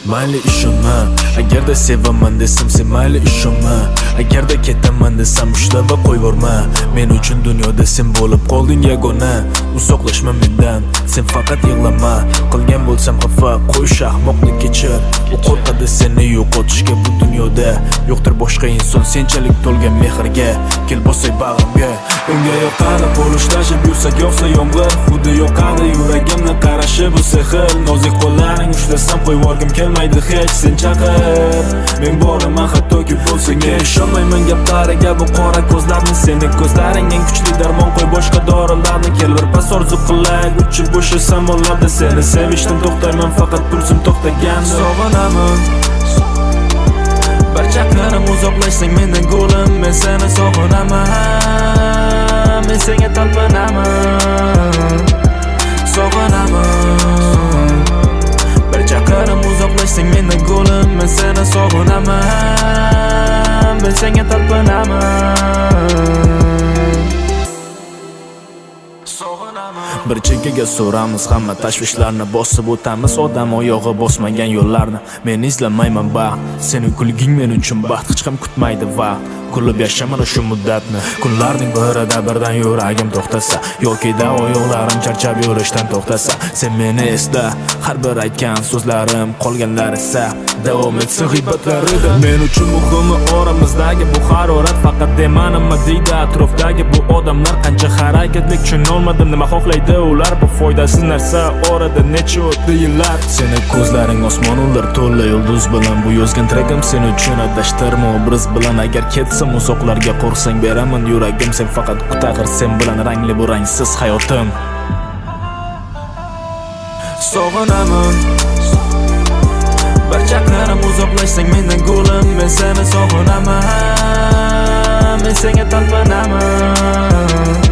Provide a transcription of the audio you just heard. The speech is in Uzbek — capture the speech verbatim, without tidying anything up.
mayli ishonma. Agarda sevaman desam sen mayli ishonma. Agarda ketaman desam ushlab va qo'yvorma. Men uchun dunyoda sen bo'lib qolding yagona. Uzoqlashma mendan, sen faqat yig'lama. Qilgan bo'lsam xafa, qo'y ahmoqni kechir. U qo'rqadi seni yo'qotishga bu dunyoda. Yo'qdir boshqa inson senchalik to'lgan mehrga. Kel bosay bag'rimga. Unga yoqadi qo'lishlashib yursak yo'qsa yomg'ir. Xuddi yoqadi yuragimni qarashi bu sehr. Nozik qo'llaring ushlasam qo'yvorgim kelmaydi hech. Sen chaqir, men boraman hattoki bo'lsang ishonmayman gaplariga bu qora ko'zlarni. Seni ko'zlaring eng kuchli darmon, qo'y boshqa dorilarni. Kel bir pas orzu qilay, uchib bo'shasan bo'ladi. Seni sevishdan to'xtayman, faqat pulsim to'xtagan. Sog'inaman, barcha qarim uzoqlashsang mendan go'lim. Men seni sog'inaman, men senga talpinaman. Sog'inaman, barcha qarim uzoqlashsang mendan go'lim. Men seni sog'inaman, men senga talpinaman. Bir chekkaga so'ramiz, hamma tashvishlarni bosib o'tamiz. Odam oyog'i bosmagan yo'llarni. Men izlamayman baxt, sening kulging men uchun baxt. Hech ham kutmaydi vaqt, kulib yashaman shu muddatni. Kunlarning birida birdan yuragim to'xtasa, yokida oyoqlarim charchab yurishdan to'xtasa, sen meni esla, har bir aytgan so'zlarim qolganlar esa davom etsin g'iybatlarida. Men uchun muhimi oramizdagi bu harorat. Faqat demanimma deydi atrofdagi bu odamlar. Qancha harakatlik tushunolmadim, nima xohlaydi ular. Bu foydasiz narsa, orada necha o'tdi yillar. Seni ko'zlaring osmon ular to'la yulduz bilan. Bu yozgan trekim sen uchun adashtirma obraz bilan. Agar ketsam uzoqlarga qo'rsang beraman yuragim. Sen faqat kutag'ir sen bilan rangli bu rangsiz hayotim. Sog'inaman, barcha qarim uzoqlashsang mendan go'lim. Men seni sog'inaman, men senga talpinaman.